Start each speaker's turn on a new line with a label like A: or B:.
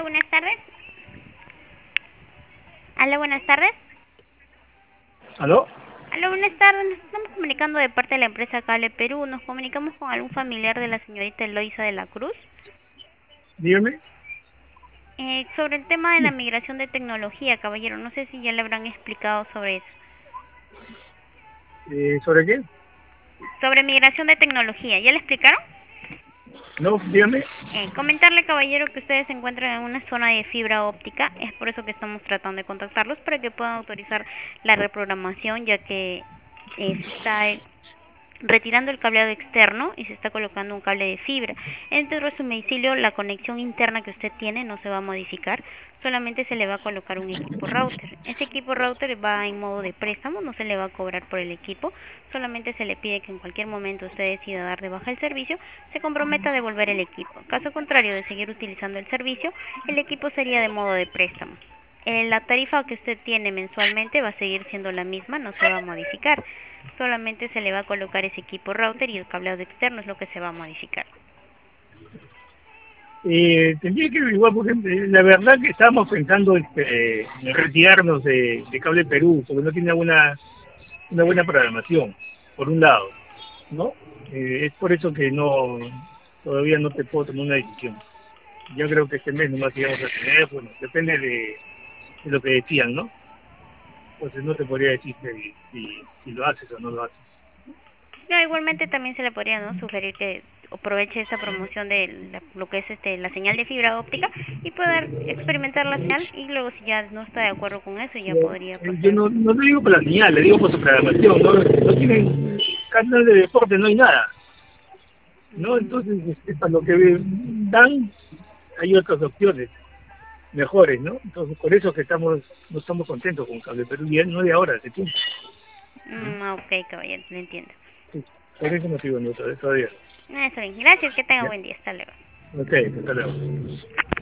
A: buenas tardes. Aló, buenas tardes.
B: ¿Aló?
A: Aló, buenas tardes. Nos estamos comunicando de parte de la empresa Cable Perú. Nos comunicamos con algún familiar de la señorita Eloisa de la Cruz.
B: Dígame.
A: Sobre el tema de la migración de tecnología, caballero. No sé si ya le habrán explicado sobre eso.
B: ¿Sobre qué?
A: Sobre migración de tecnología, ¿ya le explicaron?
B: No, dígame.
A: Comentarle, caballero, que ustedes se encuentran en una zona de fibra óptica. Es por eso que estamos tratando de contactarlos para que puedan autorizar la reprogramación, ya que se está retirando el cableado externo y se está colocando un cable de fibra. Dentro de su domicilio, la conexión interna que usted tiene no se va a modificar, solamente se le va a colocar un equipo router. Ese equipo router va en modo de préstamo, no se le va a cobrar por el equipo, solamente se le pide que en cualquier momento usted decida dar de baja el servicio, se comprometa a devolver el equipo. Caso contrario de seguir utilizando el servicio, el equipo sería de modo de préstamo. La tarifa que usted tiene mensualmente va a seguir siendo la misma, no se va a modificar. Solamente se le va a colocar ese equipo router y el cableado externo es lo que se va a modificar.
B: Tendría que averiguar, porque la verdad que estábamos pensando en retirarnos de Cable Perú, porque no tiene una buena programación, por un lado, ¿no? Es por eso que todavía no te puedo tomar una decisión. Yo creo que este mes nomás íbamos a tener, bueno, depende de lo que decían, ¿no? Entonces no te podría decir si lo haces o no lo haces.
A: No, igualmente también se le podría, ¿no?, sugerir que aproveche esta promoción de lo que es la señal de fibra óptica y poder experimentar la señal, y luego si ya no está de acuerdo con eso ya podría
B: Yo
A: pasar.
B: no le digo por la señal, le digo por su programación, no tienen canal de deporte, no hay nada, ¿no?
A: Mm,
B: Entonces, para lo que dan, hay otras opciones mejores, ¿no? Entonces, por eso que no estamos contentos con Cable Perú, y no de ahora, hace tiempo, ¿no?
A: ok, caballero, lo entiendo.
B: Sí, por ese motivo no, todavía.
A: Está bien, gracias, que tenga
B: ¿Ya?
A: buen día, hasta luego.
B: Ok, hasta luego.